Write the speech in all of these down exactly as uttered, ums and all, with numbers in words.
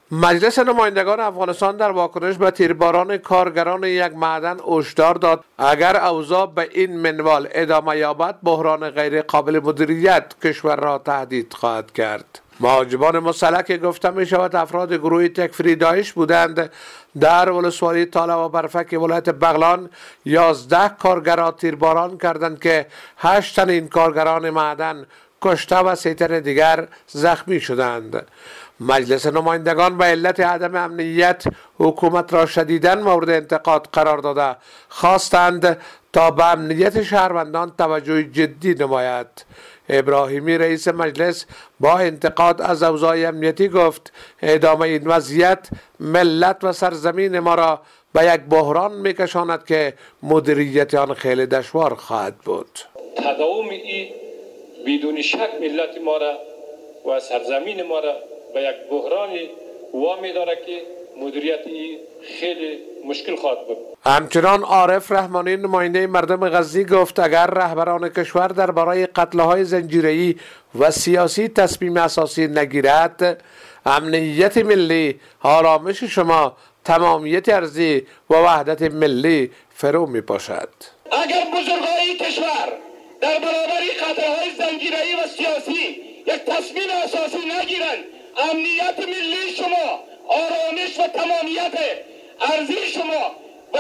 مجلس نمایندگان افغانستان در واکنش به تیرباران کارگران یک معدن هشدار داد اگر اوضاع به این منوال ادامه یابد بحران غیر قابل مدیریت کشور را تهدید خواهد کرد. مهاجمان مسلح که گفته می شود افراد گروه تکفیری داعش بودند در ولسوالی تاله و برفک ولایت بغلان یازده کارگر را تیرباران کردند که هشت تن این کارگران معدن کشته و سه تن دیگر زخمی شدند. مجلس نمایندگان به علت عدم امنیت حکومت را شدیداً مورد انتقاد قرار داده خواستند تا به امنیت شهروندان توجه جدی نماید. ابراهیمی رئیس مجلس با انتقاد از اوضاع امنیتی گفت ادامه این وضعیت ملت و سرزمین ما را به یک بحران میکشاند که مدیریت آن خیلی دشوار خواهد بود. تداوم این بدون شک ملت ما را و سرزمین ما را به یک بحران وامی داره که مدیریت خیلی مشکل خواهد بود. همچنان عارف رحمانی نماینده مردم غزنی گفت اگر رهبران کشور درباره قتل‌های زنجیره‌ای و سیاسی تصمیم اساسی نگیرد امنیت ملی، آرامش شما، تمامیت ارضی و وحدت ملی فرو می باشد. اگر بزرگای کشور در برابر قتل‌های زنجیره‌ای و سیاسی یک تصمیم اساسی نگیرند امنیت ملی شما، آرامش و تمامیت ارضی شما و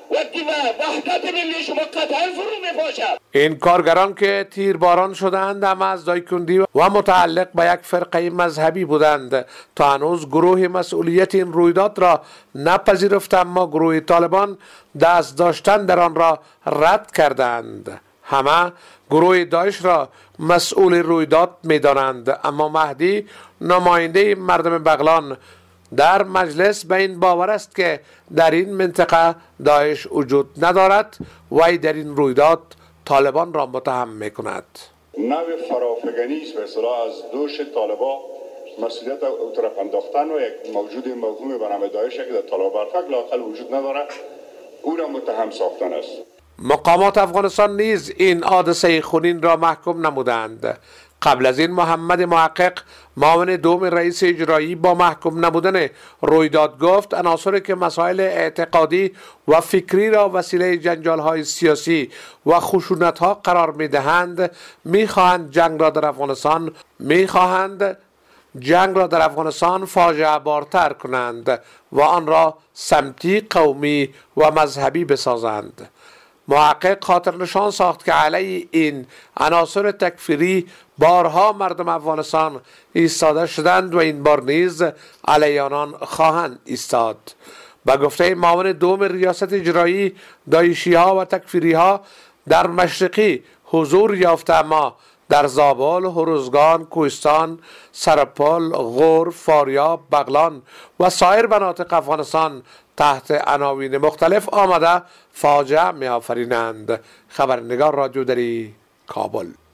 وحدت ملی شما قطعا فرو می‌پاشد. این کارگران که تیرباران شدند هم از دایکندی و متعلق به یک فرقه مذهبی بودند. تا هنوز گروه مسئولیت این رویداد را نپذیرفت اما گروه طالبان دست داشتن در آن را رد کردند. همه گروه داعش را مسئول رویداد می‌دانند اما مهدی نماینده مردم بغلان در مجلس به این باور است که در این منطقه داعش وجود ندارد و در این رویداد طالبان را متهم می‌کند. نوع فرافکنی است به اصطلاح از دوش طالبان مسئولیت او طرف انداختن و یک موجود مفهوم به نام داعش که در طالب برفک لااقل وجود ندارد او را متهم ساختن است. مقامات افغانستان نیز این حادثه خونین را محکوم نمودند. قبل از این محمد محقق معاون دوم رئیس اجرایی با محکوم نبودن رویداد گفت عناصری که مسائل اعتقادی و فکری را وسیله جنجال‌های سیاسی و خشونت‌ها قرار می‌دهند می‌خواهند جنگ را در افغانستان می‌خواهند جنگ را در افغانستان فاجعه بارتر کنند و آن را سمتی، قومی و مذهبی بسازند. محقق خاطر نشان ساخت که علیه این عناصر تکفیری بارها مردم افغانستان ایستاده شدند و این بار نیز علیه آنان خواهند ایستاد. به گفته معاون دوم ریاست اجرایی داعشی ها و تکفیری ها در مشرقی حضور یافته اما در زابل، هروزگان، کوهستان، سرپل، غور، فاریاب، بغلان و سایر مناطق افغانستان تحت عناوین مختلف آمده فاجعه می آفرینند. خبرنگار رادیو دری کابل.